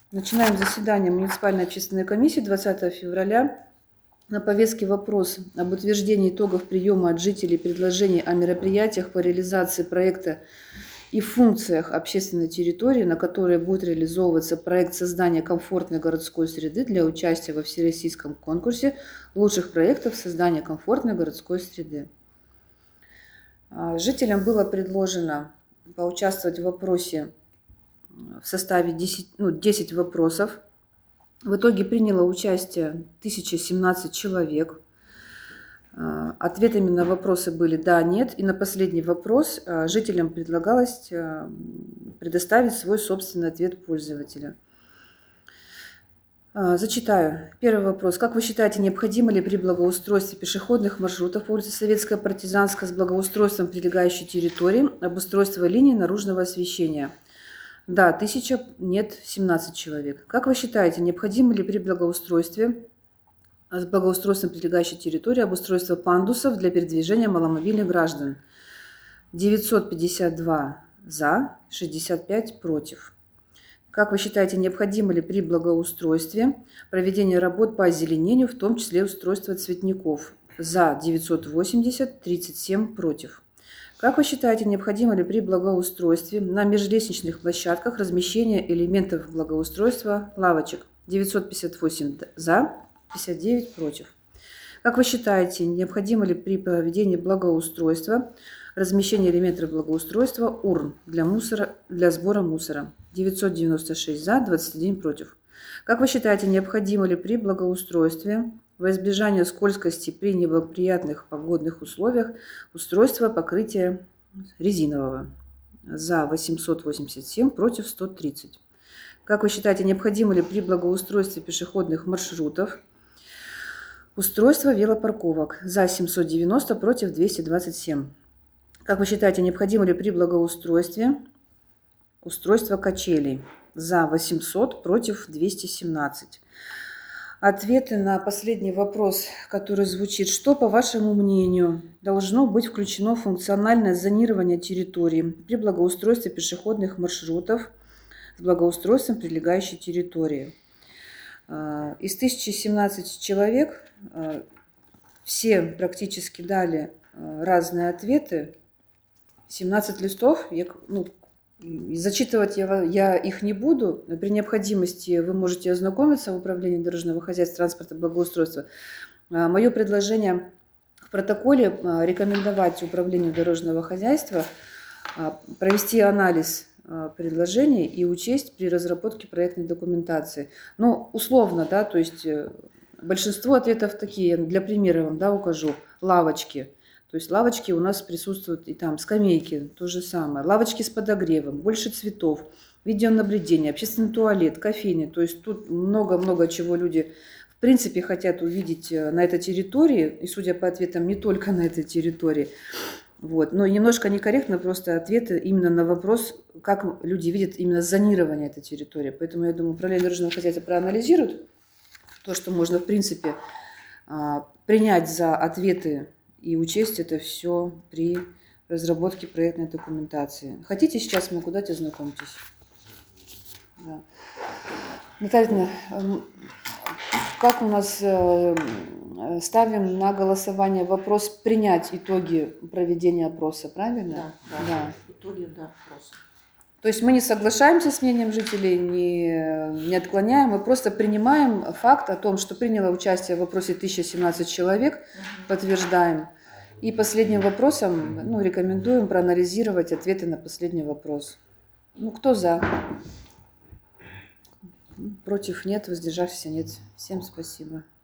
Начинаем заседание муниципальной общественной комиссии 20 февраля. На повестке вопрос об утверждении итогов приема от жителей предложений о мероприятиях по реализации проекта и функциях общественной территории, на которой будет реализовываться проект создания комфортной городской среды для участия во всероссийском конкурсе лучших проектов создания комфортной городской среды. Жителям было предложено поучаствовать в вопросе в составе 10 вопросов. В итоге приняло участие 1017 человек. Ответами на вопросы были «да», «нет». И на последний вопрос жителям предлагалось предоставить свой собственный ответ пользователя. Зачитаю. Первый вопрос. Как вы считаете, необходимо ли при благоустройстве пешеходных маршрутов по улице Советская, Партизанская с благоустройством прилегающей территории обустройство линий наружного освещения? Да, 1000, нет, 17 человек. Как вы считаете, необходимо ли при благоустройстве с благоустройством прилегающей территории обустройство пандусов для передвижения маломобильных граждан? 952 за, 65 против. Как вы считаете, необходимо ли при благоустройстве проведение работ по озеленению, в том числе устройство цветников? За 980, 37 против. Как вы считаете, необходимо ли при благоустройстве на межлестничных площадках размещение элементов благоустройства лавочек? 958 за, 59 против. Как вы считаете, необходимо ли при проведении благоустройства размещение элементов благоустройства урн для сбора мусора? 996 за, 21 против. Как вы считаете, необходимо ли при благоустройстве во избежание скользкости при неблагоприятных погодных условиях устройство покрытия резинового? За 887, против 130. Как вы считаете, необходимо ли при благоустройстве пешеходных маршрутов устройство велопарковок? За 790, против 227. Как вы считаете, необходимо ли при благоустройстве устройство качелей? За 800, против 217. Ответы на последний вопрос, который звучит: что, по вашему мнению, должно быть включено в функциональное зонирование территории при благоустройстве пешеходных маршрутов с благоустройством прилегающей территории? Из 1017 человек все практически дали разные ответы. 17 листов, зачитывать я их не буду. При необходимости вы можете ознакомиться в управлении дорожного хозяйства, транспорта, благоустройства. Мое предложение в протоколе рекомендовать управлению дорожного хозяйства провести анализ предложений и учесть при разработке проектной документации. Условно, да, то есть большинство ответов такие, для примера вам, да, укажу. Лавочки. То есть лавочки у нас присутствуют, и там скамейки, то же самое. Лавочки с подогревом, больше цветов, видеонаблюдение, общественный туалет, кофейни. То есть тут много-много чего люди в принципе хотят увидеть на этой территории. И судя по ответам, не только на этой территории. Вот. Но немножко некорректно просто ответы именно на вопрос, как люди видят именно зонирование этой территории. Поэтому я думаю, управление дорожного хозяйства проанализирует то, что можно в принципе принять за ответы и учесть это все при разработке проектной документации. Хотите, сейчас могу дать, ознакомьтесь. Да. Наталья, как у нас ставим на голосование вопрос принять итоги проведения опроса, правильно? Да. Итоги, опроса. То есть мы не соглашаемся с мнением жителей, не отклоняем, мы просто принимаем факт о том, что приняло участие в вопросе 1017 человек, подтверждаем. И последним вопросом рекомендуем проанализировать ответы на последний вопрос. Кто за? Против нет, воздержавшихся нет. Всем спасибо.